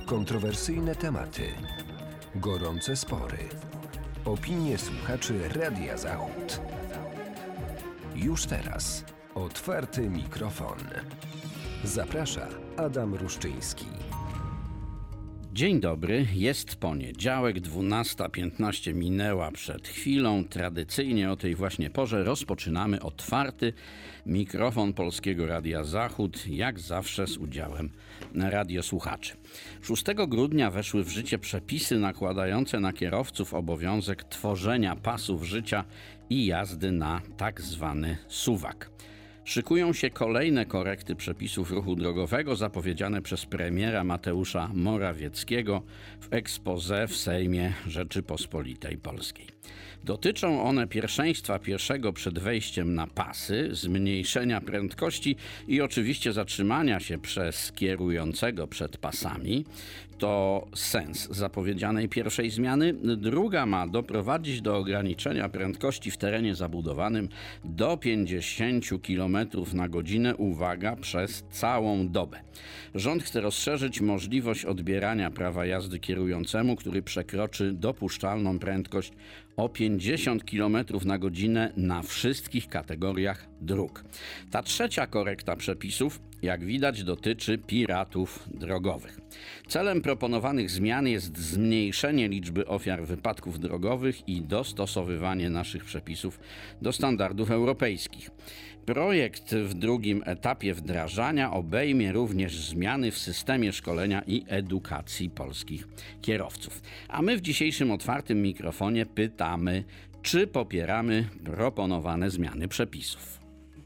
Kontrowersyjne tematy, gorące spory, opinie słuchaczy Radia Zachód. Już teraz otwarty mikrofon. Zaprasza Adam Ruszczyński. Dzień dobry, jest poniedziałek, 12:15 minęła przed chwilą. Tradycyjnie o tej właśnie porze rozpoczynamy otwarty mikrofon Polskiego Radia Zachód, jak zawsze z udziałem radiosłuchaczy. 6 grudnia weszły w życie przepisy nakładające na kierowców obowiązek tworzenia pasów życia i jazdy na tak zwany suwak. Szykują się kolejne korekty przepisów ruchu drogowego zapowiedziane przez premiera Mateusza Morawieckiego w exposé w Sejmie Rzeczypospolitej Polskiej. Dotyczą one pierwszeństwa pieszego przed wejściem na pasy, zmniejszenia prędkości i oczywiście zatrzymania się przez kierującego przed pasami. To sens zapowiedzianej pierwszej zmiany. Druga ma doprowadzić do ograniczenia prędkości w terenie zabudowanym do 50 km na godzinę, uwaga, przez całą dobę. Rząd chce rozszerzyć możliwość odbierania prawa jazdy kierującemu, który przekroczy dopuszczalną prędkość o 50 km na godzinę na wszystkich kategoriach dróg. Ta trzecia korekta przepisów, jak widać, dotyczy piratów drogowych. Celem proponowanych zmian jest zmniejszenie liczby ofiar wypadków drogowych i dostosowywanie naszych przepisów do standardów europejskich. Projekt w drugim etapie wdrażania obejmie również zmiany w systemie szkolenia i edukacji polskich kierowców. A my w dzisiejszym otwartym mikrofonie pytamy, czy popieramy proponowane zmiany przepisów.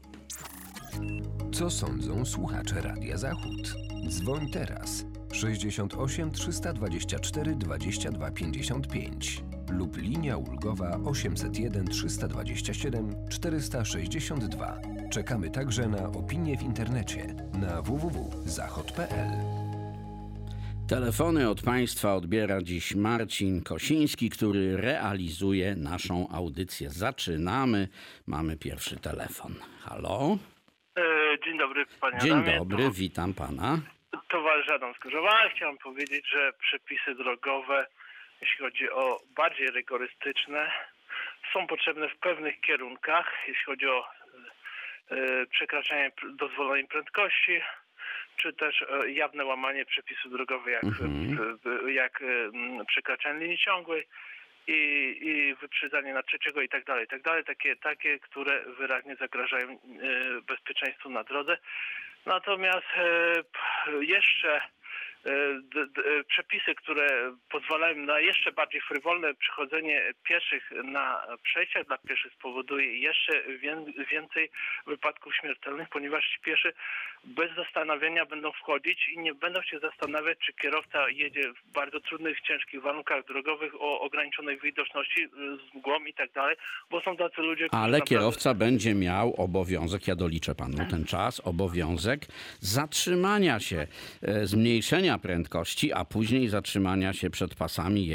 Co sądzą słuchacze Radia Zachód? Dzwoń teraz 68 324 22 55 lub linia ulgowa 801 327 462. Czekamy także na opinie w internecie na www.zachod.pl. Telefony od Państwa odbiera dziś Marcin Kosiński, który realizuje naszą audycję. Zaczynamy. Mamy pierwszy telefon. Halo? Dzień dobry, panie Dzień Adamie. dobry, witam pana. Towarzysz Adam z Gorzowa. Chciałem powiedzieć, że przepisy drogowe, jeśli chodzi o bardziej rygorystyczne, są potrzebne w pewnych kierunkach, jeśli chodzi o przekraczanie dozwolonej prędkości, czy też jawne łamanie przepisów drogowych, jak przekraczanie linii ciągłej i wyprzedzanie na trzeciego i tak dalej, takie, które wyraźnie zagrażają bezpieczeństwu na drodze. Natomiast jeszcze przepisy, które pozwalają na jeszcze bardziej frywolne przechodzenie pieszych na przejściach dla pieszych, spowoduje jeszcze więcej wypadków śmiertelnych, ponieważ ci pieszy bez zastanowienia będą wchodzić i nie będą się zastanawiać, czy kierowca jedzie w bardzo trudnych, ciężkich warunkach drogowych o ograniczonej widoczności, z mgłą i tak dalej, bo są tacy ludzie, którzy Ale kierowca będzie miał obowiązek, ja doliczę panu ten czas, obowiązek zatrzymania się, zmniejszenia prędkości, a później zatrzymania się przed pasami,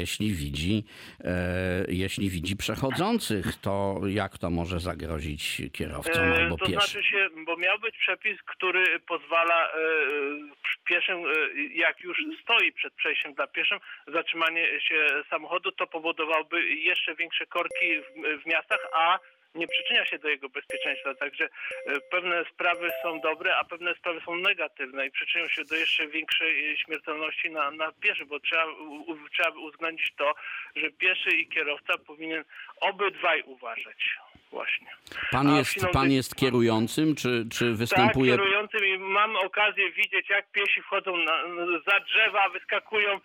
jeśli widzi przechodzących. To jak to może zagrozić kierowcom albo to pieszym? znaczy się, bo miał być przepis, który pozwala pieszym, jak już stoi przed przejściem dla pieszym, zatrzymanie się samochodu, to powodowałoby jeszcze większe korki w miastach, a nie przyczynia się do jego bezpieczeństwa. Także pewne sprawy są dobre, a pewne sprawy są negatywne i przyczynią się do jeszcze większej śmiertelności na pieszy, bo trzeba uwzględnić to, że pieszy i kierowca powinien obydwaj uważać. Właśnie. Pan jest kierującym, czy występuje... Tak, kierującym i mam okazję widzieć, jak piesi wchodzą za drzewa, wyskakują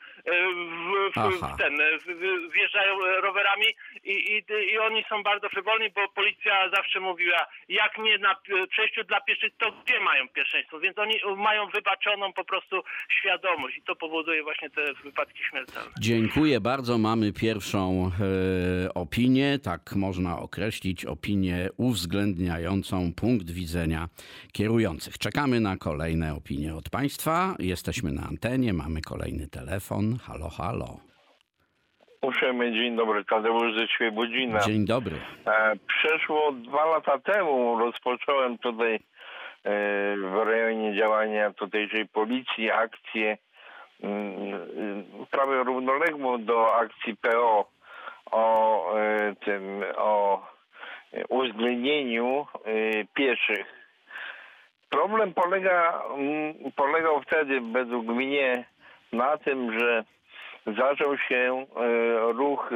wjeżdżają rowerami i oni są bardzo frywolni, bo policja zawsze mówiła, jak nie na przejściu dla pieszych, to gdzie mają pierwszeństwo? Więc oni mają wybaczoną po prostu świadomość i to powoduje właśnie te wypadki śmiertelne. Dziękuję bardzo. Mamy pierwszą opinię, tak można określić, opinię uwzględniającą punkt widzenia kierujących. Czekamy na kolejne opinie od Państwa. Jesteśmy na antenie, mamy kolejny telefon. Halo, halo. Uprzejmy dzień dobry, Tadeusz ze Świebodzina. Dzień dobry. Przeszło 2 lata temu rozpocząłem tutaj w rejonie działania tutejszej policji akcję prawie równoległą do akcji PO o uwzględnieniu pieszych. Problem polegał wtedy według mnie na tym, że zaczął się ruch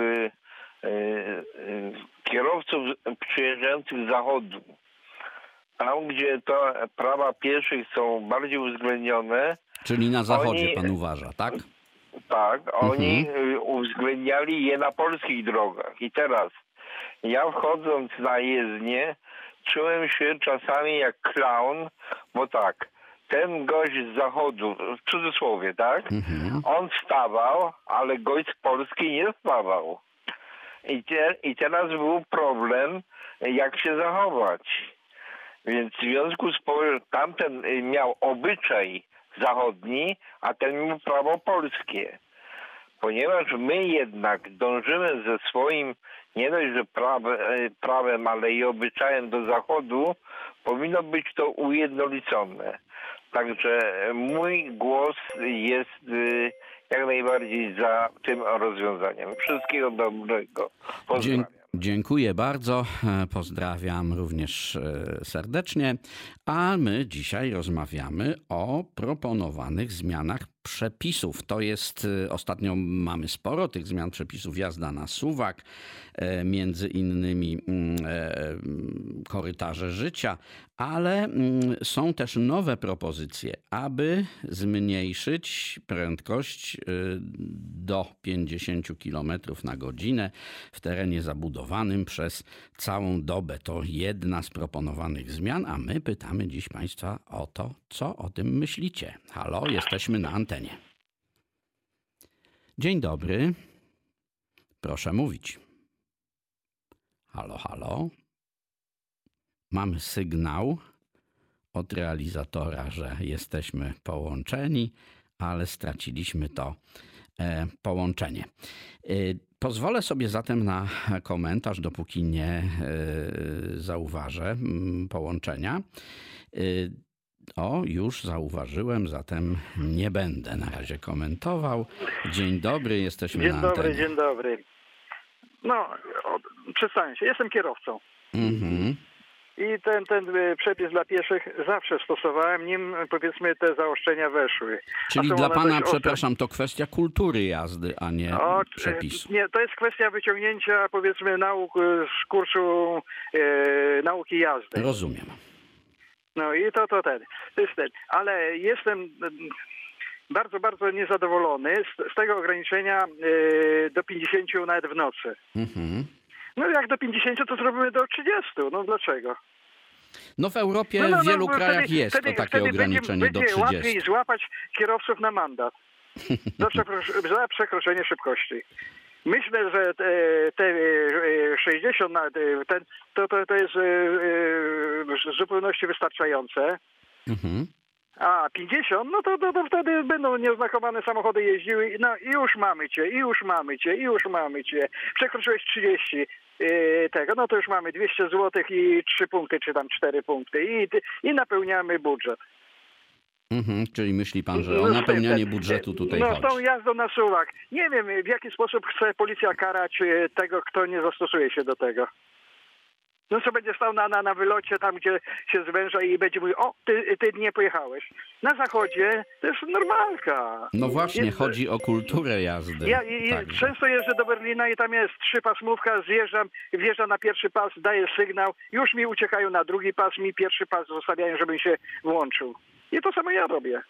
kierowców przyjeżdżających z zachodu. Tam, gdzie to prawa pieszych są bardziej uwzględnione. Czyli na zachodzie pan uważa, tak? Tak, oni uwzględniali je na polskich drogach. I teraz ja wchodząc na jezdnię czułem się czasami jak klaun, bo tak, ten gość z zachodu, w cudzysłowie, tak? On wstawał, ale gość z Polski nie wstawał. I teraz był problem, jak się zachować. Więc w związku z tym tamten miał obyczaj zachodni, a ten miał prawo polskie. Ponieważ my jednak dążymy ze swoim nie dość, że prawem, ale i obyczajem do zachodu, powinno być to ujednolicone. Także mój głos jest jak najbardziej za tym rozwiązaniem. Wszystkiego dobrego. Pozdrawiam. Dziękuję bardzo. Pozdrawiam również serdecznie. A my dzisiaj rozmawiamy o proponowanych zmianach przepisów. To jest, ostatnio mamy sporo tych zmian przepisów, jazda na suwak, między innymi korytarze życia, ale są też nowe propozycje, aby zmniejszyć prędkość do 50 km na godzinę w terenie zabudowanym przez całą dobę. To jedna z proponowanych zmian, a my pytamy dziś Państwa o to, co o tym myślicie. Halo, jesteśmy na antenie. Dzień dobry. Proszę mówić. Halo, halo. Mamy sygnał od realizatora, że jesteśmy połączeni, ale straciliśmy to połączenie. Pozwolę sobie zatem na komentarz, dopóki nie zauważę połączenia. Już zauważyłem, zatem nie będę na razie komentował. Dzień dobry, jesteśmy na antenie. Dzień dobry. No, przedstawię się. Jestem kierowcą. I ten przepis dla pieszych zawsze stosowałem, nim powiedzmy te zaostrzenia weszły. Czyli dla pana, przepraszam, to kwestia kultury jazdy, a nie przepisu. Nie, to jest kwestia wyciągnięcia powiedzmy nauk z kursu nauki jazdy. Rozumiem. No i to jest ten. Ale jestem bardzo, bardzo niezadowolony z tego ograniczenia do 50 nawet w nocy. No jak do 50, to zrobimy do 30. No dlaczego? No w Europie w wielu krajach jest to takie ograniczenie do 30. Będzie łatwiej złapać kierowców na mandat za przekroczenie szybkości. Myślę, że te 60 to jest w zupełności wystarczające. A 50, no to wtedy będą nieoznakowane samochody jeździły. No i już mamy cię. Przekroczyłeś 30 tego, no to już mamy 200 zł i 3 punkty, czy tam 4 punkty i napełniamy budżet. Czyli myśli pan, że o napełnianie budżetu tutaj chodzi? No z tą jazdą na suwak. Nie wiem, w jaki sposób chce policja karać tego, kto nie zastosuje się do tego. No co będzie stał na wylocie, tam gdzie się zwęża i będzie mówił, ty nie pojechałeś. Na zachodzie to jest normalka. No właśnie, chodzi o kulturę jazdy. Ja często jeżdżę do Berlina i tam jest 3-pasmówka, wjeżdżam na pierwszy pas, daję sygnał, już mi uciekają na drugi pas, mi pierwszy pas zostawiają, żebym się włączył. I to samo ja robię.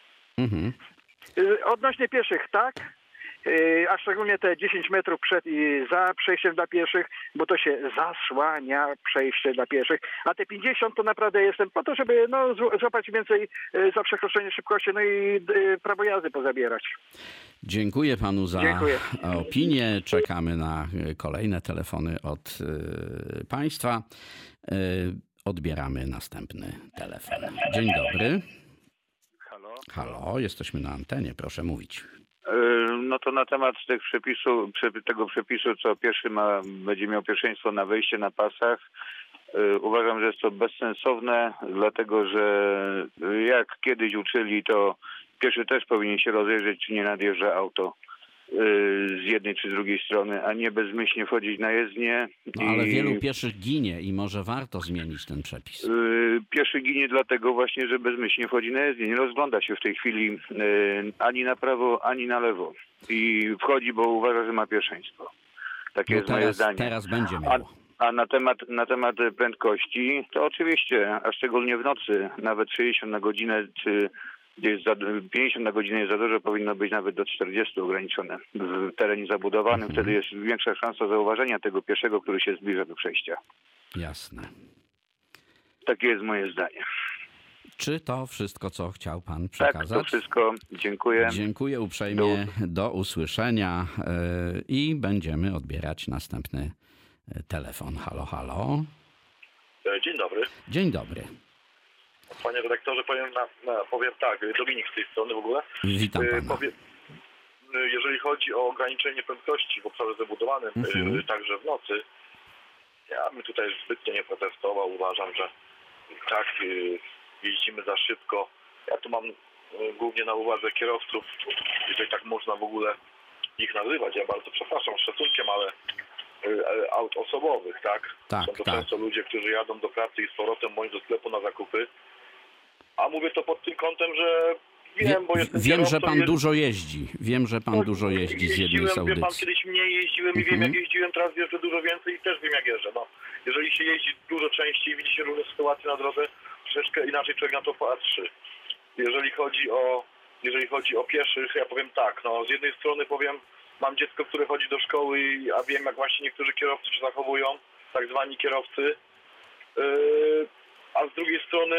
Odnośnie pieszych, tak? A szczególnie te 10 metrów przed i za przejściem dla pieszych, bo to się zasłania przejście dla pieszych, a te 50 to naprawdę jestem po to, żeby złapać więcej za przekroczenie szybkości, no i prawo jazdy pozabierać. Dziękuję panu za opinię. Czekamy na kolejne telefony od państwa. Odbieramy następny telefon. Dzień dobry. Halo, jesteśmy na antenie, proszę mówić. No to na temat tego przepisu, co pieszy będzie miał pierwszeństwo na wejście na pasach, uważam, że jest to bezsensowne, dlatego że jak kiedyś uczyli, to pieszy też powinien się rozejrzeć, czy nie nadjeżdża auto z jednej czy z drugiej strony, a nie bezmyślnie wchodzić na jezdnię. No, ale wielu pieszych ginie i może warto zmienić ten przepis. Pieszy ginie dlatego właśnie, że bezmyślnie wchodzi na jezdnię. Nie rozgląda się w tej chwili ani na prawo, ani na lewo. I wchodzi, bo uważa, że ma pierwszeństwo. Takie jest moje zdanie. Teraz będzie miało. A na temat prędkości, to oczywiście, a szczególnie w nocy, nawet 60 na godzinę, czy 50 na godzinę jest za dużo, powinno być nawet do 40 ograniczone w terenie zabudowanym. Wtedy jest większa szansa zauważenia tego pieszego, który się zbliża do przejścia. Jasne. Takie jest moje zdanie. Czy to wszystko, co chciał pan przekazać? Tak, to wszystko. Dziękuję. Dziękuję uprzejmie. Do usłyszenia i będziemy odbierać następny telefon. Halo, halo. Dzień dobry. Dzień dobry. Panie redaktorze, powiem tak, Dominik z tej strony w ogóle. Witam pana. Jeżeli chodzi o ograniczenie prędkości w obszarze zabudowanym, także w nocy, ja bym tutaj zbytnio nie protestował. Uważam, że tak, jeździmy za szybko. Ja tu mam głównie na uwadze kierowców, jeżeli tak można w ogóle ich nazywać. Ja bardzo przepraszam, z szacunkiem, ale aut osobowych, tak? Tak, Są to tak. często ludzie, którzy jadą do pracy i z powrotem bądź do sklepu na zakupy. A mówię to pod tym kątem, że wiem, bo jestem Wiem, że pan jest... dużo jeździ. Wiem, że pan dużo jeździ z jednej z Wie pan, audycji. kiedyś mniej jeździłem i wiem, jak jeździłem, teraz jeżdżę dużo więcej i też wiem, jak jeżdżę. No, jeżeli się jeździ dużo częściej i widzi się różne sytuacje na drodze, troszeczkę inaczej człowiek na to patrzy. Jeżeli chodzi o pieszych, ja powiem tak, no z jednej strony powiem, mam dziecko, które chodzi do szkoły, a wiem, jak właśnie niektórzy kierowcy się zachowują, tak zwani kierowcy, a z drugiej strony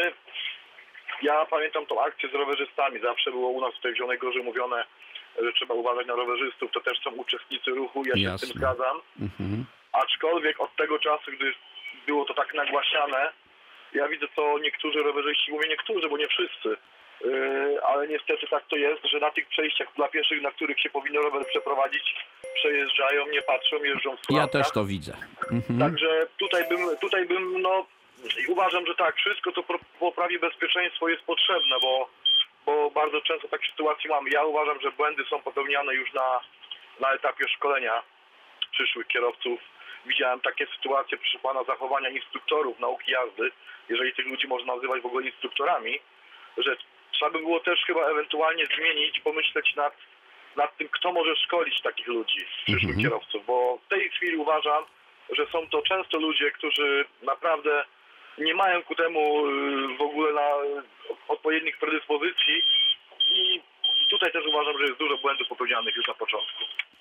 ja pamiętam tą akcję z rowerzystami. Zawsze było u nas tutaj w Zielonej Górze mówione, że trzeba uważać na rowerzystów. To też są uczestnicy ruchu, ja się z tym zgadzam. Aczkolwiek od tego czasu, gdy było to tak nagłaśniane, ja widzę, co niektórzy rowerzyści, mówię niektórzy, bo nie wszyscy, ale niestety tak to jest, że na tych przejściach dla pieszych, na których się powinno rower przeprowadzić, przejeżdżają, nie patrzą, jeżdżą w słuchawkach. Ja też to widzę. Także tutaj bym uważam, że tak, wszystko co poprawi bezpieczeństwo jest potrzebne, bo bardzo często takie sytuacje mamy. Ja uważam, że błędy są popełniane już na etapie szkolenia przyszłych kierowców. Widziałem takie sytuacje, proszę pana, zachowania instruktorów nauki jazdy, jeżeli tych ludzi można nazywać w ogóle instruktorami, że trzeba by było też chyba ewentualnie zmienić, pomyśleć nad tym, kto może szkolić takich ludzi, przyszłych kierowców, bo w tej chwili uważam, że są to często ludzie, którzy naprawdę nie mają ku temu w ogóle odpowiednich predyspozycji i tutaj też uważam, że jest dużo błędów popełnianych już na początku.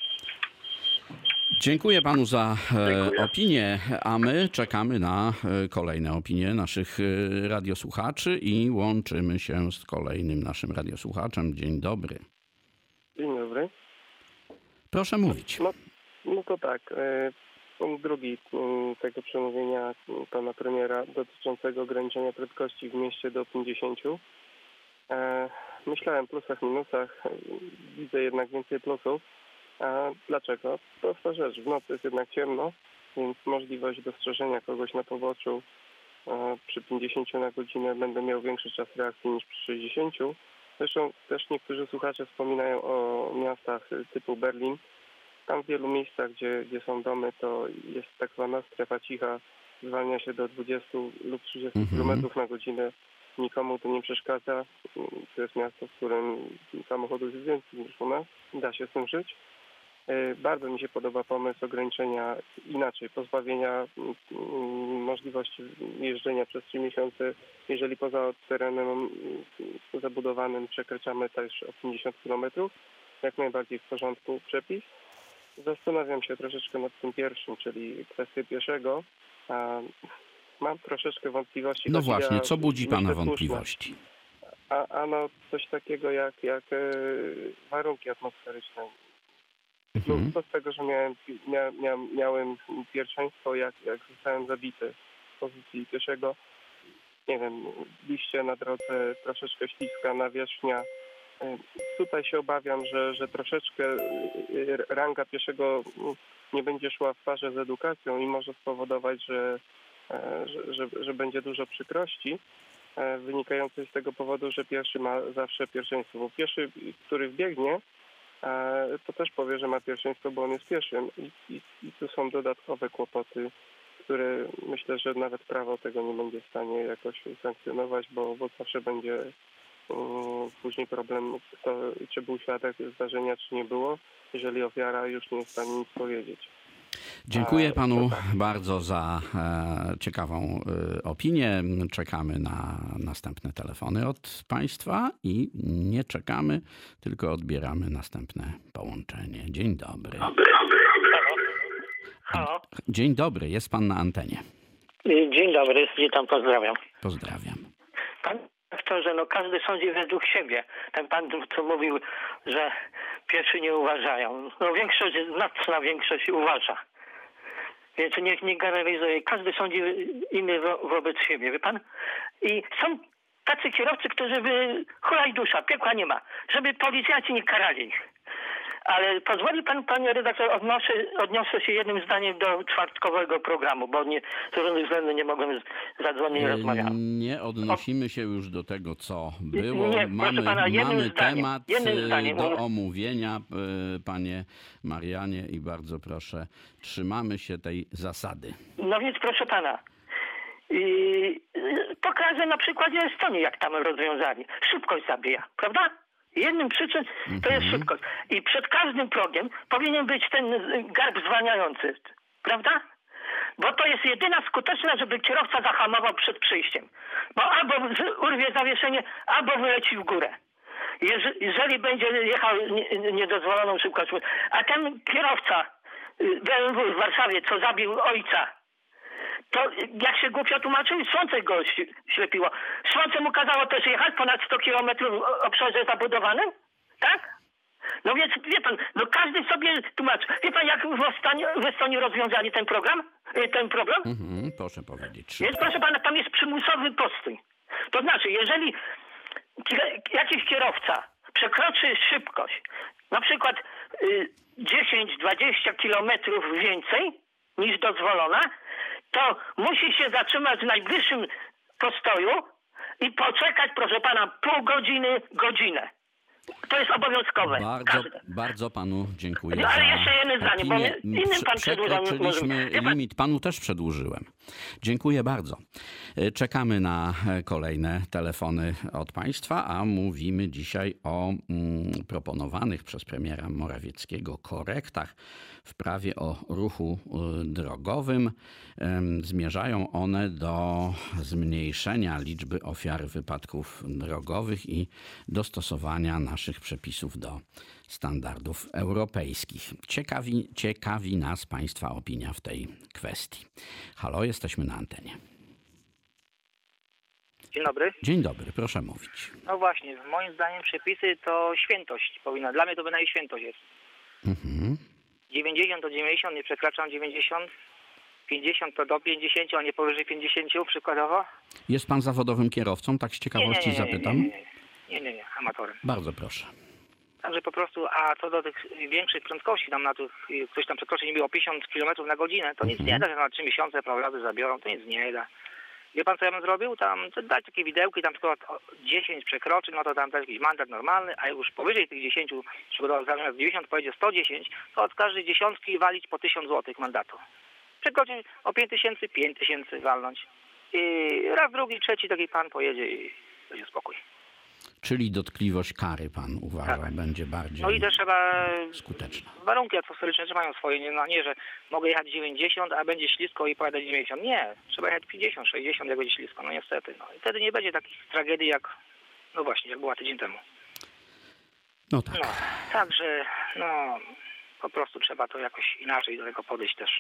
Dziękuję panu za opinię, a my czekamy na kolejne opinie naszych radiosłuchaczy i łączymy się z kolejnym naszym radiosłuchaczem. Dzień dobry. Dzień dobry. Proszę mówić. No to tak. Punkt drugi tego przemówienia pana premiera dotyczącego ograniczenia prędkości w mieście do 50. Myślałem plusach, minusach. Widzę jednak więcej plusów. A dlaczego? Prosta rzecz. W nocy jest jednak ciemno, więc możliwość dostrzeżenia kogoś na poboczu przy 50 na godzinę będę miał większy czas reakcji niż przy 60. Zresztą też niektórzy słuchacze wspominają o miastach typu Berlin. Tam w wielu miejscach, gdzie są domy, to jest tak zwana strefa cicha. Zwalnia się do 20 lub 30 km na godzinę. Nikomu to nie przeszkadza. To jest miasto, w którym samochodów jest więcej niż u nas. Da się z tym żyć. Bardzo mi się podoba pomysł ograniczenia, pozbawienia możliwości jeżdżenia przez 3 miesiące, jeżeli poza terenem zabudowanym przekraczamy też o 50 km. Jak najbardziej w porządku przepis. Zastanawiam się troszeczkę nad tym pierwszym, czyli kwestię pieszego. Mam troszeczkę wątpliwości. No właśnie, co budzi pana wątpliwości? No coś takiego jak warunki atmosferyczne. To z tego, że miałem pierwszeństwo, jak zostałem zabity z pozycji pieszego. Nie wiem, liście na drodze, troszeczkę śliska nawierzchnia. Tutaj się obawiam, że troszeczkę ranga pieszego nie będzie szła w parze z edukacją i może spowodować, że będzie dużo przykrości. wynikającej z tego powodu, że pieszy ma zawsze pierwszeństwo. Bo pieszy, który wbiegnie, to też powie, że ma pierwszeństwo, bo on jest pieszym. I tu są dodatkowe kłopoty, które myślę, że nawet prawo tego nie będzie w stanie jakoś sankcjonować, bo zawsze będzie później problem, czy był świadek zdarzenia, czy nie było, jeżeli ofiara już nie jest w stanie nic powiedzieć. Dziękuję panu bardzo za ciekawą opinię. Czekamy na następne telefony od państwa i nie czekamy, tylko odbieramy następne połączenie. Dzień dobry. Halo. Dzień dobry, jest pan na antenie. Dzień dobry, witam, pozdrawiam. Pozdrawiam. Pan doktorze, no każdy sądzi według siebie. Ten pan, co mówił, że pieszy nie uważają. No większość, znaczna większość uważa. Więc nie generalizuje. Każdy sądzi inny wobec siebie, wie pan? I są tacy kierowcy, którzy by hulaj dusza, piekła nie ma, żeby policjanci nie karali ich. Ale pozwoli pan, panie redaktor, odniosę się jednym zdaniem do czwartkowego programu, bo z różnych względów nie mogłem zadzwonić i rozmawiać. Nie odnosimy się już do tego, co było. Nie, proszę pana, mamy temat zdaniem. do omówienia, panie Marianie, i bardzo proszę, trzymamy się tej zasady. No więc proszę pana, pokażę na przykładzie Estonii, jak tam rozwiązali. Szybkość zabija, prawda? Jednym przyczyn to jest szybkość. I przed każdym progiem powinien być ten garb zwalniający, prawda? Bo to jest jedyna skuteczna, żeby kierowca zahamował przed przyjściem. Bo albo urwie zawieszenie, albo wyleci w górę. Jeżeli będzie jechał niedozwoloną szybkością. A ten kierowca BMW w Warszawie, co zabił ojca, to jak się głupio tłumaczył, słońce go ślepiło. Słońce mu kazało też jechać ponad 100 km w obszarze zabudowanym? Tak? No więc wie pan, no każdy sobie tłumaczy. Wie pan, jak w Estonii rozwiązali ten problem? Proszę powiedzieć. Więc proszę pana, tam jest przymusowy postój. To znaczy, jeżeli jakiś kierowca przekroczy szybkość, na przykład 10-20 km więcej niż dozwolona, to musi się zatrzymać w najbliższym postoju i poczekać, proszę pana, pół godziny, godzinę. To jest obowiązkowe. Bardzo panu dziękuję. No, ale jeszcze jedno zdanie, bo innym pan przedłużał. Przekroczyliśmy limit. Panu też przedłużyłem. Dziękuję bardzo. Czekamy na kolejne telefony od państwa, a mówimy dzisiaj o proponowanych przez premiera Morawieckiego korektach w prawie o ruchu drogowym. Zmierzają one do zmniejszenia liczby ofiar wypadków drogowych i dostosowania naszych przepisów do standardów europejskich. Ciekawi nas państwa opinia w tej kwestii. Halo, jesteśmy na antenie. Dzień dobry. Dzień dobry, proszę mówić. No właśnie, moim zdaniem przepisy to świętość powinna. Dla mnie to bynajmniej świętość jest. 90 to 90, nie przekraczam 90. 50 to do 50, a nie powyżej 50 przykładowo. Jest pan zawodowym kierowcą? Tak z ciekawości zapytam. Nie, amatorem. Bardzo proszę. Także po prostu, a co do tych większych prędkości, tam na tych, ktoś tam przekroczy niby o 50 km na godzinę, to nic nie da, że na 3 miesiące prawo zabiorą, to nic nie da. Wie pan, co ja bym zrobił? Tam dać takie widełki, tam tylko 10 przekroczy, no to tam też jakiś mandat normalny, a już powyżej tych 10, przykładowo zamiast 90 pojedzie 110, to od każdej dziesiątki walić po 1000 zł mandatu. Przekroczy o 5000, 5000 walnąć. I raz, drugi, trzeci taki pan pojedzie i będzie spokój. Czyli dotkliwość kary, pan uważa, będzie bardziej no i też trzeba skuteczna. Warunki atmosferyczne mają swoje, nie, że mogę jechać 90, a będzie ślisko i pojadę 90. Nie, trzeba jechać 50, 60, jak będzie ślisko, no niestety. No i wtedy nie będzie takich tragedii jak, no właśnie, jak była tydzień temu. No tak. No, także, no, po prostu trzeba to jakoś inaczej do tego podejść też.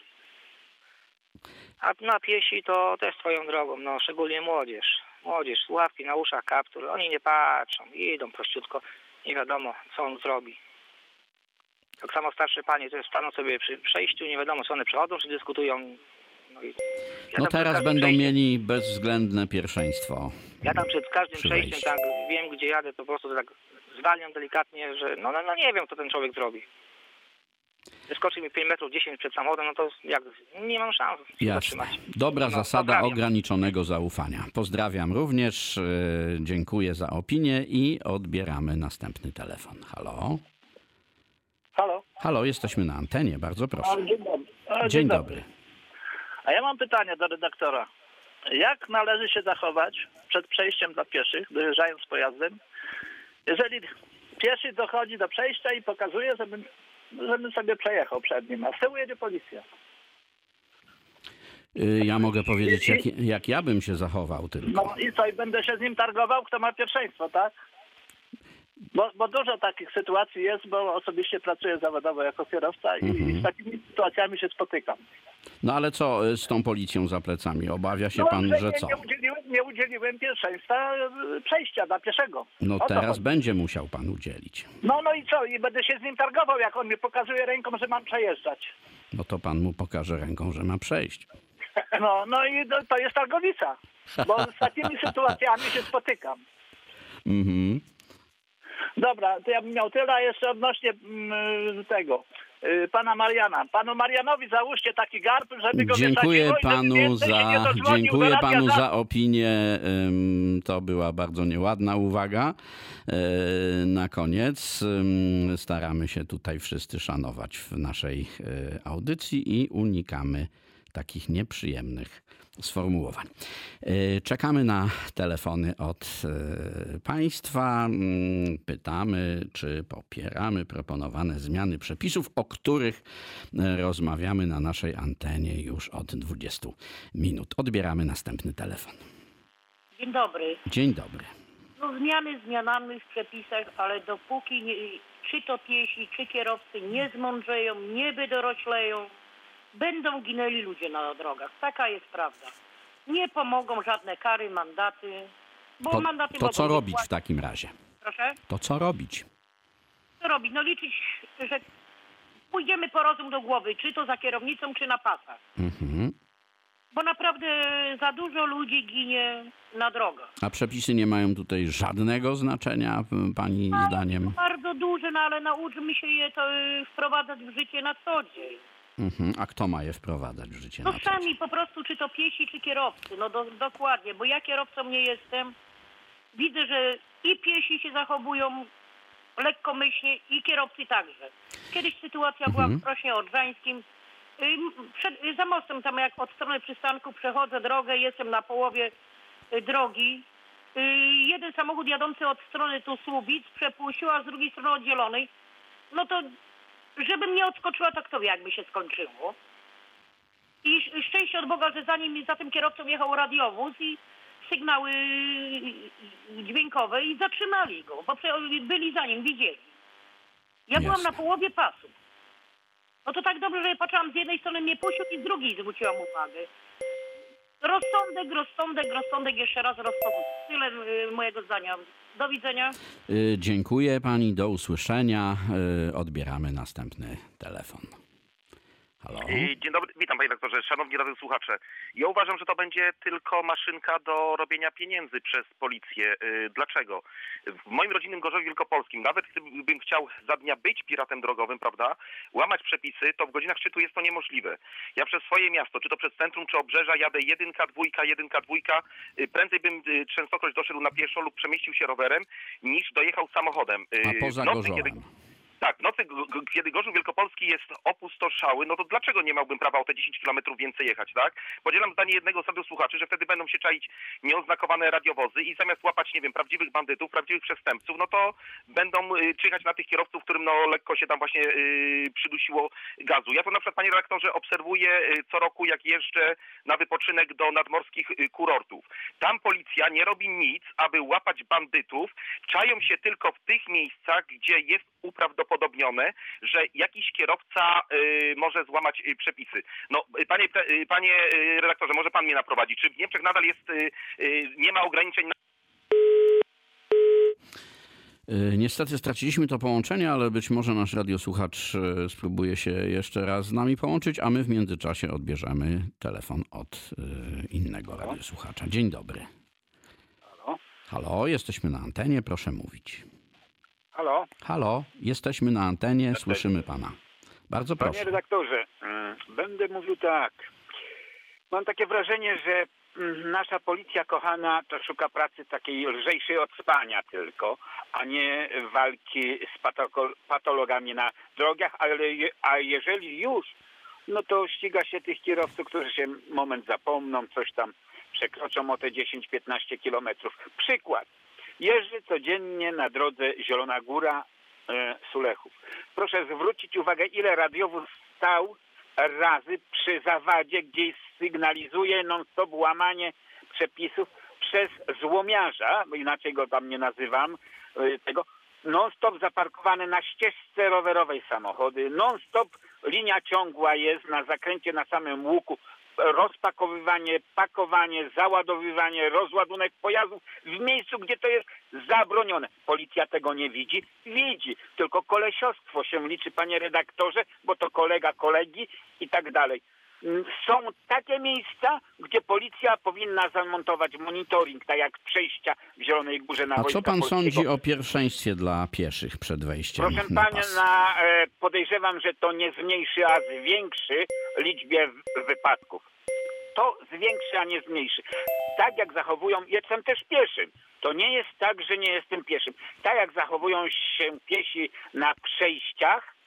A na piesi to też swoją drogą, no szczególnie młodzież, słuchawki na uszach, kaptur, oni nie patrzą, idą prościutko, nie wiadomo co on zrobi. Tak samo starsze panie, to jest staną sobie przy przejściu, nie wiadomo co one przechodzą, czy dyskutują. No teraz będą mieli bezwzględne pierwszeństwo. Ja tam przed każdym przejściem tak wiem gdzie jadę, to po prostu tak zwalniam delikatnie, że no nie wiem co ten człowiek zrobi. Wyskoczy mi 5 metrów, 10 przed samochodem, no to jak, nie mam szans się Jasne. zatrzymać. Dobra No, zasada pozdrawiam. ograniczonego zaufania. Pozdrawiam również, dziękuję za opinię i odbieramy następny telefon. Halo? Halo? Halo, jesteśmy na antenie, bardzo proszę. Dzień dobry. Dzień dobry. A ja mam pytanie do redaktora. Jak należy się zachować przed przejściem dla pieszych, dojeżdżając pojazdem, jeżeli pieszy dochodzi do przejścia i pokazuje, żebym sobie przejechał przed nim, a z tyłu jedzie policja? Ja mogę powiedzieć, jak ja bym się zachował tylko. No i co, i będę się z nim targował, kto ma pierwszeństwo, tak? Bo dużo takich sytuacji jest, bo osobiście pracuję zawodowo jako kierowca i z takimi sytuacjami się spotykam. No ale co z tą policją za plecami? Obawia się pan, że co? Nie udzieliłem pierwszeństwa przejścia dla pieszego. No O to teraz chodzi. będzie musiał pan udzielić. No i co? I będę się z nim targował, jak on mi pokazuje ręką, że mam przejeżdżać. No to pan mu pokaże ręką, że ma przejść. No i to jest targowica, bo z takimi sytuacjami się spotykam. Mhm. Dobra, to ja bym miał tyle, a jeszcze odnośnie tego, pana Mariana. Panu Marianowi załóżcie taki garb, żeby go Dziękuję wysadziło i żeby więcej się nie dodzwonił do radia za opinię. To była bardzo nieładna uwaga. Na koniec staramy się tutaj wszyscy szanować w naszej audycji i unikamy takich nieprzyjemnych sformułowań. Czekamy na telefony od państwa. Pytamy, czy popieramy proponowane zmiany przepisów, o których rozmawiamy na naszej antenie już od 20 minut. Odbieramy następny telefon. Dzień dobry. Dzień dobry. No zmiany zmianami w przepisach, ale dopóki czy to piesi, czy kierowcy nie zmądrzeją, nie wydorośleją, będą ginęli ludzie na drogach. Taka jest prawda. Nie pomogą żadne kary, mandaty, bo mandaty To mogą co nie robić w płacić. takim razie? Proszę? To co robić? Co robić? No liczyć, że pójdziemy po rozum do głowy, czy to za kierownicą, czy na pasach. Mhm. Bo naprawdę za dużo ludzi ginie na drogach. A przepisy nie mają tutaj żadnego znaczenia, pani zdaniem? Bardzo duże, no ale nauczmy się je to wprowadzać w życie na co dzień. Mhm. A kto ma je wprowadzać w życie? No na co sami dzień? po prostu, czy to piesi, czy kierowcy. No dokładnie, bo ja kierowcą nie jestem. Widzę, że i piesi się zachowują lekkomyślnie, i kierowcy także. Kiedyś sytuacja była w Krośnie Odrzańskim. Za mostem, tam jak od strony przystanku przechodzę drogę, jestem na połowie drogi. Jeden samochód jadący od strony tu Słubic przepuścił, a z drugiej strony od Zielonej. No to żebym nie odskoczyła, to kto wie, jakby się skończyło. I szczęście od Boga, że za tym kierowcą jechał radiowóz i sygnały dźwiękowe i zatrzymali go, bo byli za nim, widzieli. Ja byłam na połowie pasu. No to tak dobrze, że patrzyłam, z jednej strony mnie puścił i z drugiej zwróciłam uwagę. Rozsądek, jeszcze raz rozsądek. Tyle mojego zdania. Do widzenia. Dziękuję pani, do usłyszenia. Odbieramy następny telefon. Halo? Dzień dobry, witam panie doktorze, szanowni radiosłuchacze. Ja uważam, że to będzie tylko maszynka do robienia pieniędzy przez policję. Dlaczego? W moim rodzinnym Gorzowie Wielkopolskim, nawet gdybym chciał za dnia być piratem drogowym, prawda, łamać przepisy, to w godzinach szczytu jest to niemożliwe. Ja przez swoje miasto, czy to przez centrum, czy obrzeża jadę 1, 2, prędzej bym Częstokroć doszedł na pieszo lub przemieścił się rowerem, niż dojechał samochodem. A poza Gorzowem? Tak, w nocy, kiedy Gorzów Wielkopolski jest opustoszały, no to dlaczego nie miałbym prawa o te 10 km więcej jechać, tak? Podzielam zdanie jednego z radiosłuchaczy, że wtedy będą się czaić nieoznakowane radiowozy i zamiast łapać, nie wiem, prawdziwych bandytów, prawdziwych przestępców, no to będą czyhać na tych kierowców, którym no lekko się tam właśnie przydusiło gazu. Ja to na przykład, panie redaktorze, obserwuję co roku, jak jeżdżę na wypoczynek do nadmorskich kurortów. Tam policja nie robi nic, aby łapać bandytów, czają się tylko w tych miejscach, gdzie jest uprawdopodobnione, że jakiś kierowca może złamać przepisy. No, panie redaktorze, może pan mnie naprowadzi. Czy w Niemczech nadal jest, nie ma ograniczeń na... Niestety straciliśmy to połączenie, ale być może nasz radiosłuchacz spróbuje się jeszcze raz z nami połączyć, a my w międzyczasie odbierzemy telefon od innego radiosłuchacza. Dzień dobry. Halo? Halo, jesteśmy na antenie, proszę mówić. Halo? Halo, jesteśmy na antenie, słyszymy pana. Bardzo proszę. Panie redaktorze, będę mówił tak. Mam takie wrażenie, że nasza policja kochana to szuka pracy takiej lżejszej od spania tylko, a nie walki z patologami na drogach, a jeżeli już, no to ściga się tych kierowców, którzy się moment zapomną, coś tam przekroczą o te 10-15 kilometrów. Przykład. Jeżdżę codziennie na drodze Zielona Góra, Sulechów. Proszę zwrócić uwagę, ile radiowóz stał razy przy zawadzie, gdzie sygnalizuje non-stop łamanie przepisów przez złomiarza, bo inaczej go tam nie nazywam, tego, non-stop zaparkowane na ścieżce rowerowej samochody, non-stop linia ciągła jest na zakręcie na samym łuku, rozpakowywanie, pakowanie, załadowywanie, rozładunek pojazdów w miejscu, gdzie to jest zabronione. Policja tego nie widzi? Widzi. Tylko kolesiostwo się liczy, panie redaktorze, bo to kolega kolegi i tak dalej. Są takie miejsca, gdzie policja powinna zamontować monitoring, tak jak przejścia w Zielonej Górze na A Wojska co pan Polskiego. sądzi o pierwszeństwie dla pieszych przed wejściem Proszę na pana, pas? podejrzewam, że to nie zmniejszy, a zwiększy liczbę wypadków. To zwiększy, a nie zmniejszy. Tak jak zachowują, jestem też pieszym. To nie jest tak, że nie jestem pieszym. Tak jak zachowują się piesi na przejściach,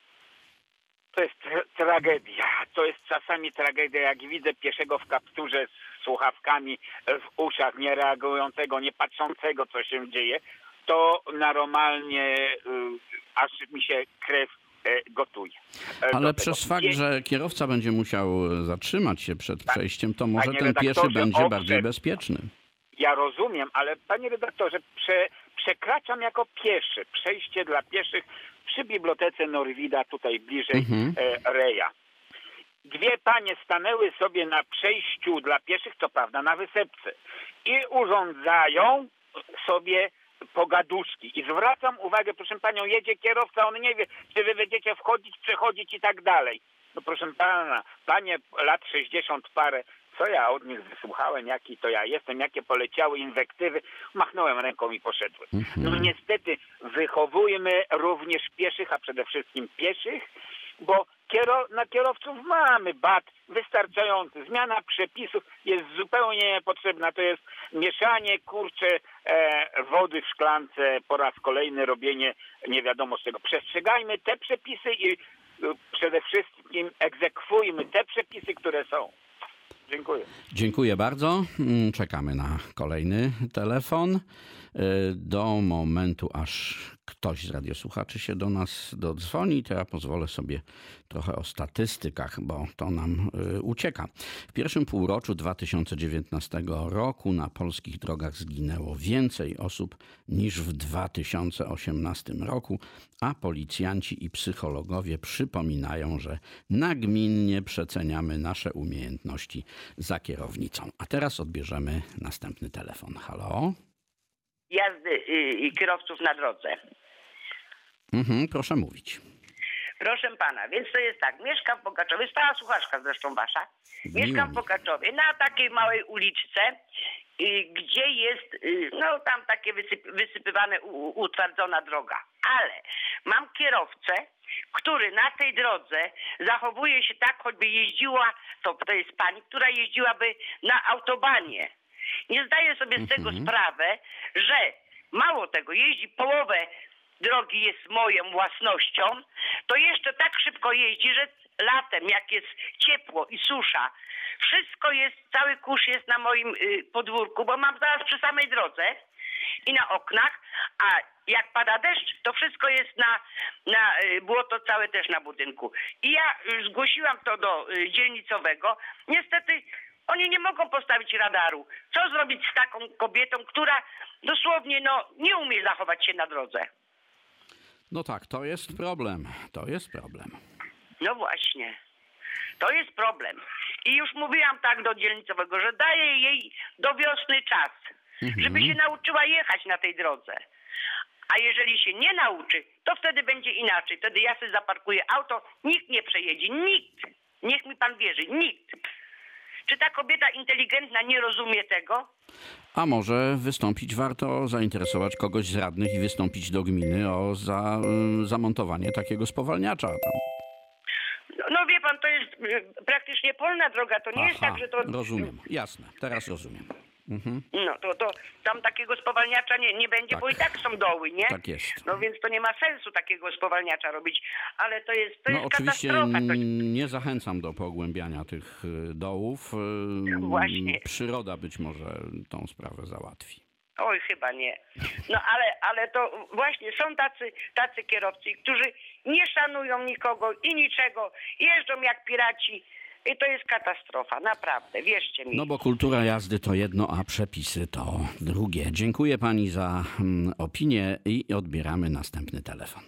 to jest tragedia. To jest czasami tragedia, jak widzę pieszego w kapturze z słuchawkami w uszach, nie reagującego, nie patrzącego, co się dzieje, to normalnie aż mi się krew gotuje. Ale przez fakt, że kierowca będzie musiał zatrzymać się przed przejściem, to może Panie ten pieszy redaktorze, będzie bardziej bezpieczny. Ja rozumiem, ale panie redaktorze, przekraczam jako pieszy przejście dla pieszych przy bibliotece Norwida, tutaj bliżej Reja. Dwie panie stanęły sobie na przejściu dla pieszych, co prawda na wysepce, i urządzają sobie pogaduszki. I zwracam uwagę, proszę panią, jedzie kierowca, on nie wie, czy wy będziecie wchodzić, przechodzić i tak dalej. No proszę pana, panie lat 60 parę, co ja od nich wysłuchałem, jaki to ja jestem, jakie poleciały inwektywy, machnąłem ręką i poszedłem. No niestety wychowujmy również pieszych, a przede wszystkim pieszych, bo na kierowców mamy bat wystarczający. Zmiana przepisów jest zupełnie niepotrzebna. To jest mieszanie, wody w szklance, po raz kolejny robienie nie wiadomo z czego. Przestrzegajmy te przepisy i przede wszystkim egzekwujmy te przepisy, które są. Dziękuję. Dziękuję bardzo. Czekamy na kolejny telefon. Do momentu, aż ktoś z radiosłuchaczy się do nas dodzwoni, to ja pozwolę sobie trochę o statystykach, bo to nam ucieka. W pierwszym półroczu 2019 roku na polskich drogach zginęło więcej osób niż w 2018 roku, a policjanci i psychologowie przypominają, że nagminnie przeceniamy nasze umiejętności za kierownicą. A teraz odbierzemy następny telefon. Halo? Jazdy i kierowców na drodze. Proszę mówić. Proszę pana, więc to jest tak, mieszkam w Pogaczowie, stała słuchaczka zresztą wasza, mieszkam w Pogaczowie na takiej małej uliczce, gdzie jest, no tam takie wysypywane, utwardzona droga, ale mam kierowcę, który na tej drodze zachowuje się tak, choćby jeździła, to jest pani, która jeździłaby na autobanie. Nie zdaję sobie z tego sprawę, że mało tego, jeździ połowę drogi jest moją własnością, to jeszcze tak szybko jeździ, że latem, jak jest ciepło i susza, wszystko jest, cały kurz jest na moim podwórku, bo mam zaraz przy samej drodze i na oknach, a jak pada deszcz, to wszystko jest błoto całe też na budynku. I ja zgłosiłam to do dzielnicowego. Niestety oni nie mogą postawić radaru. Co zrobić z taką kobietą, która dosłownie nie umie zachować się na drodze? No tak, to jest problem. To jest problem. No właśnie. To jest problem. I już mówiłam tak do dzielnicowego, że daję jej do wiosny czas, żeby się nauczyła jechać na tej drodze. A jeżeli się nie nauczy, to wtedy będzie inaczej. Wtedy ja sobie zaparkuję auto, nikt nie przejedzie. Nikt. Niech mi pan wierzy. Nikt. Czy ta kobieta inteligentna nie rozumie tego? A może wystąpić warto, zainteresować kogoś z radnych i wystąpić do gminy o zamontowanie takiego spowalniacza tam. praktycznie polna droga, to nie jest tak, że to... Rozumiem, jasne, teraz rozumiem. No to tam takiego spowalniacza nie będzie, bo i tak są doły, nie? Tak jest. No więc to nie ma sensu takiego spowalniacza robić, ale to jest oczywiście katastrofa. nie zachęcam do pogłębiania tych dołów. Właśnie. Przyroda być może tą sprawę załatwi. Oj, chyba nie. No ale to właśnie są tacy kierowcy, którzy nie szanują nikogo i niczego, jeżdżą jak piraci. I to jest katastrofa, naprawdę, wierzcie mi. No bo kultura jazdy to jedno, a przepisy to drugie. Dziękuję pani za opinię i odbieramy następny telefon.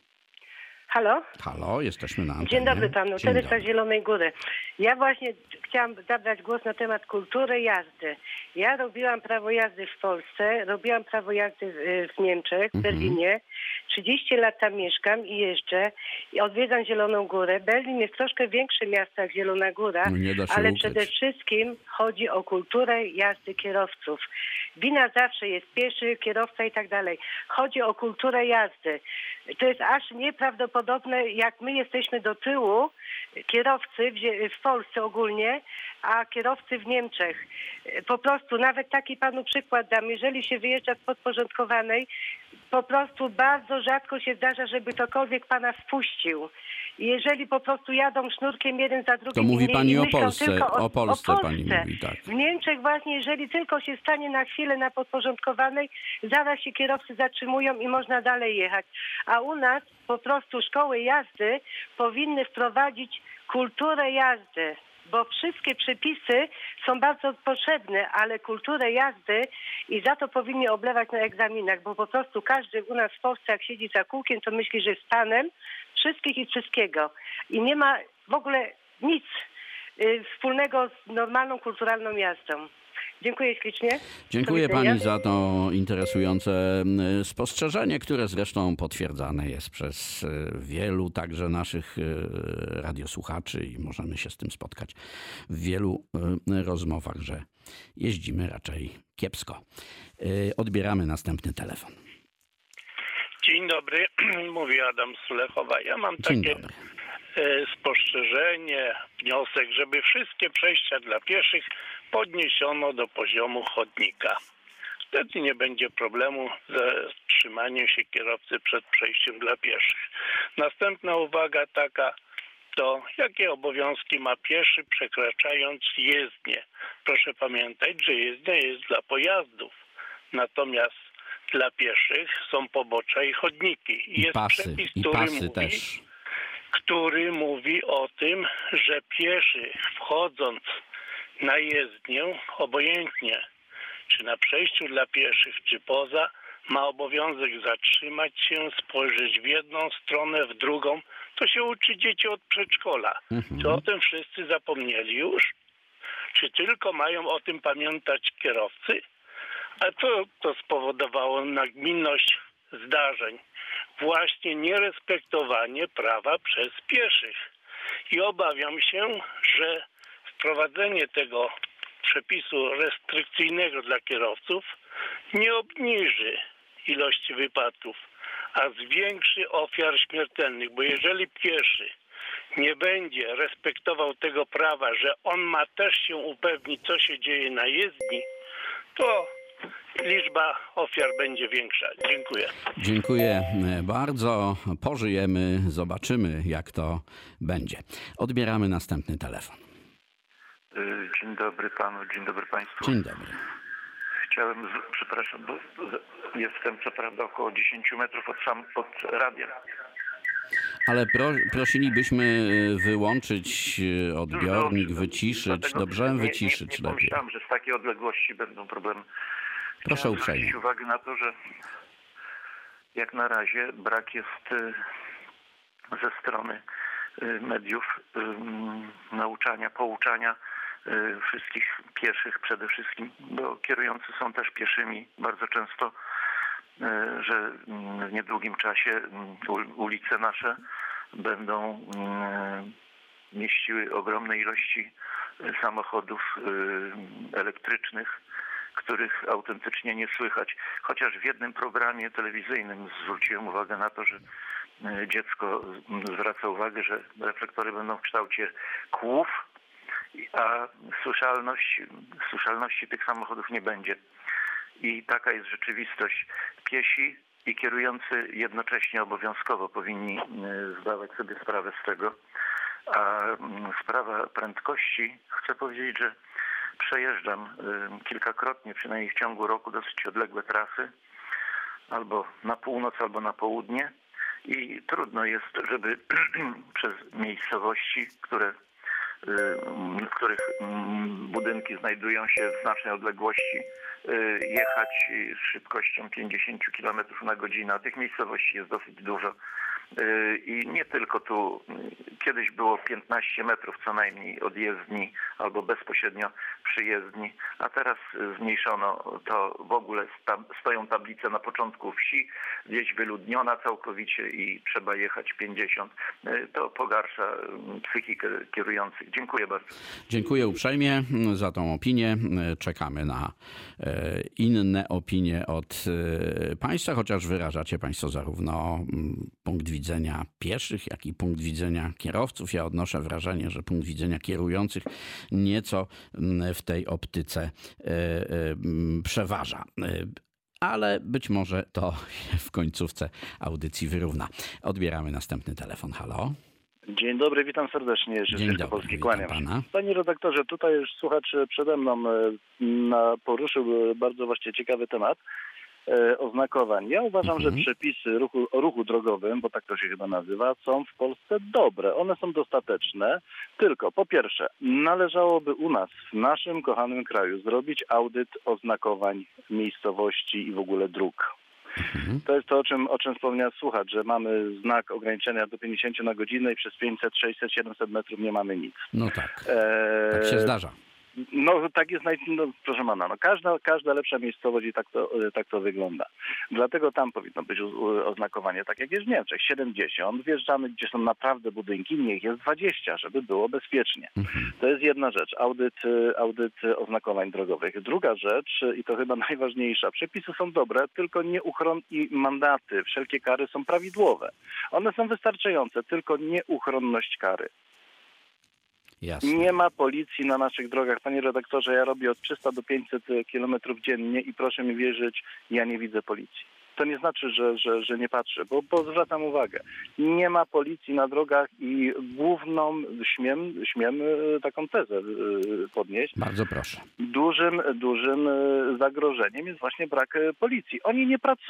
Halo? Halo, jesteśmy na antenie. Dzień dobry panu, Dzień Teresa dobry. z Zielonej Góry. Ja właśnie chciałam zabrać głos na temat kultury jazdy. Ja robiłam prawo jazdy w Polsce, robiłam prawo jazdy w Niemczech, w Berlinie. 30 lat tam mieszkam i jeżdżę i odwiedzam Zieloną Górę. Berlin jest troszkę większe miasto jak Zielona Góra, No nie da się ale ukryć. przede wszystkim chodzi o kulturę jazdy kierowców. Wina zawsze jest pieszy, kierowca i tak dalej. Chodzi o kulturę jazdy. To jest aż nieprawdopodobne, jak my jesteśmy do tyłu, kierowcy w Polsce ogólnie, a kierowcy w Niemczech. Po prostu nawet taki panu przykład dam. Jeżeli się wyjeżdża z podporządkowanej, po prostu bardzo rzadko się zdarza, żeby ktokolwiek pana wpuścił. Jeżeli po prostu jadą sznurkiem jeden za drugim... To mówi i pani o myślą Polsce. tylko O Polsce o pani Polsce. mówi, tak. W Niemczech właśnie, jeżeli tylko się stanie na chwilę na podporządkowanej, zaraz się kierowcy zatrzymują i można dalej jechać. A u nas po prostu szkoły jazdy powinny wprowadzić kulturę jazdy, bo wszystkie przepisy są bardzo potrzebne, ale kulturę jazdy i za to powinni oblewać na egzaminach, bo po prostu każdy u nas w Polsce, jak siedzi za kółkiem, to myśli, że jest panem wszystkich i wszystkiego. I nie ma w ogóle nic wspólnego z normalną, kulturalną jazdą. Dziękuję ślicznie. Dziękuję Do widzenia. pani za to interesujące spostrzeżenie, które zresztą potwierdzane jest przez wielu także naszych radiosłuchaczy i możemy się z tym spotkać w wielu rozmowach, że jeździmy raczej kiepsko. Odbieramy następny telefon. Dzień dobry, mówi Adam z Sulechowa. Ja mam takie spostrzeżenie, wniosek, żeby wszystkie przejścia dla pieszych podniesiono do poziomu chodnika. Wtedy nie będzie problemu z zatrzymaniem się kierowcy przed przejściem dla pieszych. Następna uwaga taka, to jakie obowiązki ma pieszy przekraczając jezdnię. Proszę pamiętać, że jezdnia jest dla pojazdów, natomiast dla pieszych są pobocza i chodniki. Jest przepis, który mówi o tym, że pieszy wchodząc na jezdnię, obojętnie czy na przejściu dla pieszych, czy poza, ma obowiązek zatrzymać się, spojrzeć w jedną stronę, w drugą. To się uczy dzieci od przedszkola. Czy o tym wszyscy zapomnieli już? Czy tylko mają o tym pamiętać kierowcy? A to spowodowało nagminność zdarzeń. Właśnie nierespektowanie prawa przez pieszych. I obawiam się, że wprowadzenie tego przepisu restrykcyjnego dla kierowców nie obniży ilości wypadków, a zwiększy ofiar śmiertelnych, bo jeżeli pieszy nie będzie respektował tego prawa, że on ma też się upewnić, co się dzieje na jezdni, to liczba ofiar będzie większa. Dziękuję. Dziękuję bardzo. Pożyjemy, zobaczymy, jak to będzie. Odbieramy następny telefon. Dzień dobry panu, dzień dobry państwu. Dzień dobry. Chciałem, przepraszam, bo jestem co prawda około 10 metrów od radia. Ale prosilibyśmy wyłączyć odbiornik, wyciszyć. Dobrze? Wyciszyć nie lepiej. pomyślałem, że z takiej odległości będą problemy. Proszę uprzejmie. Zwrócić uwagę na to, że jak na razie brak jest ze strony mediów nauczania, pouczania wszystkich pieszych przede wszystkim, bo kierujący są też pieszymi bardzo często, że w niedługim czasie ulice nasze będą mieściły ogromne ilości samochodów elektrycznych, których autentycznie nie słychać. Chociaż w jednym programie telewizyjnym zwróciłem uwagę na to, że dziecko zwraca uwagę, że reflektory będą w kształcie kłów, a słyszalności tych samochodów nie będzie. I taka jest rzeczywistość. Piesi i kierujący jednocześnie obowiązkowo powinni zdawać sobie sprawę z tego. A sprawa prędkości, chcę powiedzieć, że przejeżdżam kilkakrotnie, przynajmniej w ciągu roku, dosyć odległe trasy, albo na północ, albo na południe i trudno jest, żeby przez miejscowości, w których budynki znajdują się w znacznej odległości, jechać szybkością 50 km na godzinę, a tych miejscowości jest dosyć dużo. I nie tylko tu, kiedyś było 15 metrów co najmniej od jezdni albo bezpośrednio przy jezdni, a teraz zmniejszono to, w ogóle stoją tablice na początku wsi, wieś wyludniona całkowicie i trzeba jechać 50. To pogarsza psychikę kierujących. Dziękuję bardzo. Dziękuję uprzejmie za tą opinię. Czekamy na inne opinie od Państwa, chociaż wyrażacie Państwo zarówno punkt widzenia pieszych, jak i punkt widzenia kierowców. Ja odnoszę wrażenie, że punkt widzenia kierujących nieco w tej optyce przeważa. Ale być może to w końcówce audycji wyrówna. Odbieramy następny telefon. Halo? Dzień dobry, witam serdecznie. Dzień dobry, Polski, witam kłaniam pana. się. Panie redaktorze, tutaj już słuchacz przede mną poruszył bardzo właśnie ciekawy temat oznakowań. Ja uważam, że przepisy o ruchu drogowym, bo tak to się chyba nazywa, są w Polsce dobre. One są dostateczne, tylko po pierwsze należałoby u nas, w naszym kochanym kraju, zrobić audyt oznakowań miejscowości i w ogóle dróg. To jest to, o czym wspomniał słuchacz, że mamy znak ograniczenia do 50 na godzinę i przez 500, 600, 700 metrów nie mamy nic. No tak, tak się zdarza. No tak jest, proszę pana, każda lepsza miejscowość i tak to wygląda. Dlatego tam powinno być oznakowanie, tak jak jest w Niemczech, 70, wjeżdżamy, gdzie są naprawdę budynki, niech jest 20, żeby było bezpiecznie. To jest jedna rzecz, audyt oznakowań drogowych. Druga rzecz, i to chyba najważniejsza, przepisy są dobre, tylko i mandaty, wszelkie kary są prawidłowe. One są wystarczające, tylko nieuchronność kary. Jasne. Nie ma policji na naszych drogach. Panie redaktorze, ja robię od 300 do 500 kilometrów dziennie i proszę mi wierzyć, ja nie widzę policji. To nie znaczy, że nie patrzę, bo zwracam uwagę. Nie ma policji na drogach i główną, śmiem taką tezę podnieść. Bardzo proszę. Dużym zagrożeniem jest właśnie brak policji. Oni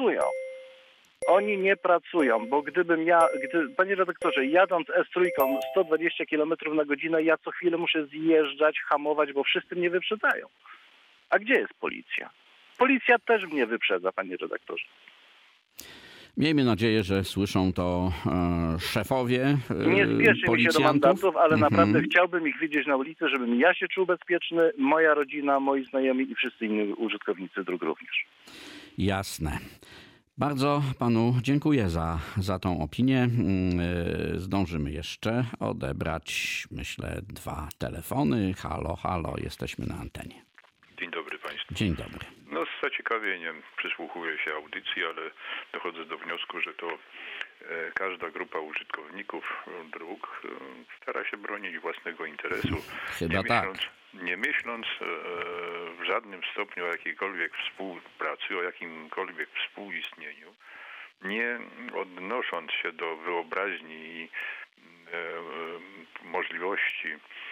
nie pracują, bo panie redaktorze, jadąc S3 120 km na godzinę, ja co chwilę muszę zjeżdżać, hamować, bo wszyscy mnie wyprzedzają. A gdzie jest policja? Policja też mnie wyprzedza, panie redaktorze. Miejmy nadzieję, że słyszą to szefowie Nie spieszy mi się do mandatów, ale naprawdę chciałbym ich widzieć na ulicy, żebym ja się czuł bezpieczny, moja rodzina, moi znajomi i wszyscy inni użytkownicy dróg również. Jasne. Bardzo panu dziękuję za tą opinię. Zdążymy jeszcze odebrać, myślę, 2 telefony. Halo, halo, jesteśmy na antenie. Dzień dobry państwu. Dzień dobry. No z zaciekawieniem przysłuchuję się audycji, ale dochodzę do wniosku, że to każda grupa użytkowników dróg stara się bronić własnego interesu. Chyba tak. Nie myśląc w żadnym stopniu o jakiejkolwiek współpracy, o jakimkolwiek współistnieniu, nie odnosząc się do wyobraźni i możliwości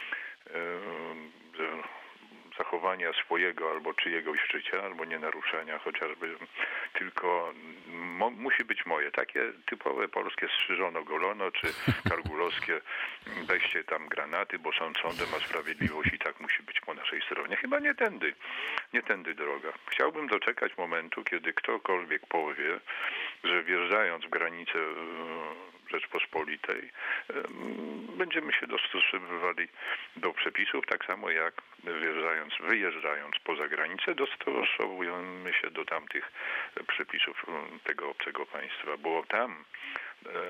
zachowania swojego albo czyjegoś życia, albo nie naruszania chociażby, tylko musi być moje. Takie typowe polskie strzyżono golono, czy kargulowskie weźcie tam granaty, bo sąd sądem, a sprawiedliwość i tak musi być po naszej stronie. Chyba nie tędy droga. Chciałbym doczekać momentu, kiedy ktokolwiek powie, że wjeżdżając w granicę Rzeczpospolitej będziemy się dostosowywali do przepisów, tak samo jak wyjeżdżając poza granicę, dostosowujemy się do tamtych przepisów tego obcego państwa, bo tam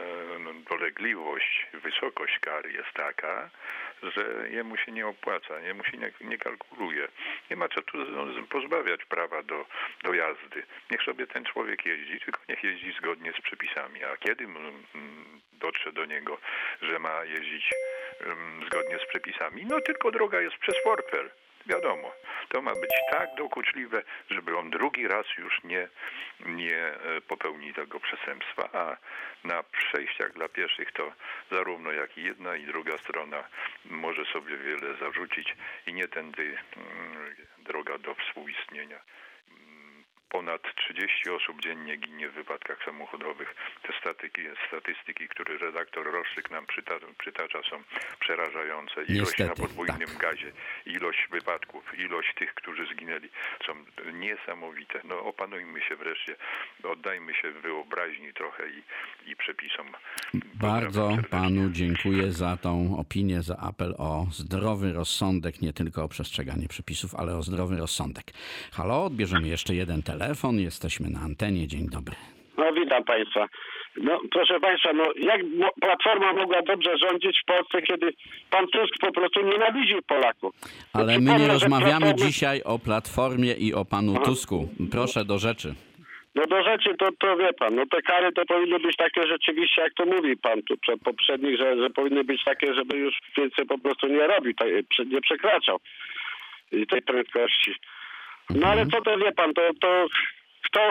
dolegliwość, wysokość kary jest taka, że jemu się nie opłaca, jemu się nie kalkuluje. Nie ma co tu pozbawiać prawa do jazdy. Niech sobie ten człowiek jeździ, tylko niech jeździ zgodnie z przepisami. A kiedy dotrze do niego, że ma jeździć zgodnie z przepisami? No tylko droga jest przez forfel. Wiadomo, to ma być tak dokuczliwe, żeby on drugi raz już nie popełni tego przestępstwa, a na przejściach dla pieszych to zarówno jak i jedna i druga strona może sobie wiele zarzucić i nie tędy droga do współistnienia. Ponad 30 osób dziennie ginie w wypadkach samochodowych. Te statystyki, które redaktor Roszczyk nam przytacza, są przerażające. Ilość na podwójnym gazie, ilość wypadków, ilość tych, którzy zginęli, są niesamowite. No opanujmy się wreszcie, oddajmy się wyobraźni trochę i przepisom. Bardzo panu dziękuję za tą opinię, za apel o zdrowy rozsądek, nie tylko o przestrzeganie przepisów, ale o zdrowy rozsądek. Halo, odbierzemy jeszcze jeden telefon, jesteśmy na antenie, dzień dobry. No witam państwa. No proszę państwa, no jak Platforma mogła dobrze rządzić w Polsce, kiedy pan Tusk po prostu nienawidził Polaków? Ale my nie rozmawiamy dzisiaj o Platformie i o panu Tusku. Proszę do rzeczy. No do rzeczy to wie pan, no te kary to powinny być takie rzeczywiście, jak to mówi pan tu poprzednich, że powinny być takie, żeby już więcej po prostu nie robił, nie przekraczał tej prędkości. No ale co to wie pan, to kto,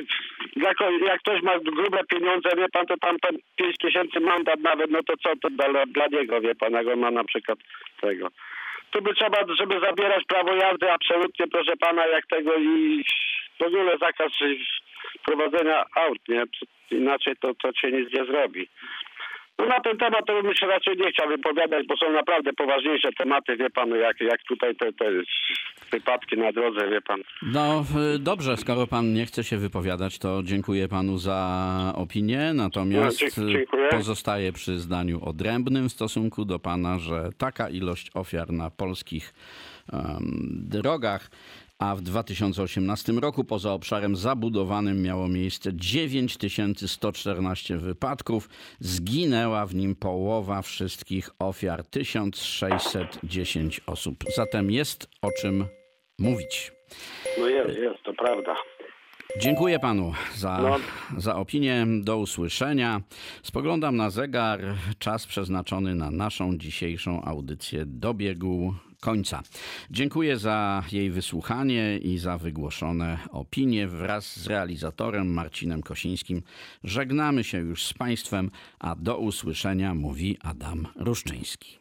jak ktoś ma grube pieniądze, wie pan, to tam 5 000 mandat nawet, no to co to dla niego, wie pan, jak on ma na przykład tego. Tu by trzeba, żeby zabierać prawo jazdy absolutnie, proszę pana, jak tego i w ogóle zakaz prowadzenia aut, nie? Inaczej to się nic nie zrobi. No na ten temat to bym się raczej nie chciał wypowiadać, bo są naprawdę poważniejsze tematy, wie pan, jak tutaj te wypadki na drodze, wie pan. No dobrze, skoro pan nie chce się wypowiadać, to dziękuję panu za opinię, natomiast pozostaję przy zdaniu odrębnym w stosunku do pana, że taka ilość ofiar na polskich drogach, a w 2018 roku poza obszarem zabudowanym miało miejsce 9114 wypadków. Zginęła w nim połowa wszystkich ofiar, 1610 osób. Zatem jest o czym mówić. No jest, to prawda. Dziękuję panu za opinię. Do usłyszenia. Spoglądam na zegar. Czas przeznaczony na naszą dzisiejszą audycję dobiegł końca. Dziękuję za jej wysłuchanie i za wygłoszone opinie. Wraz z realizatorem Marcinem Kosińskim żegnamy się już z państwem, a do usłyszenia mówi Adam Ruszczyński.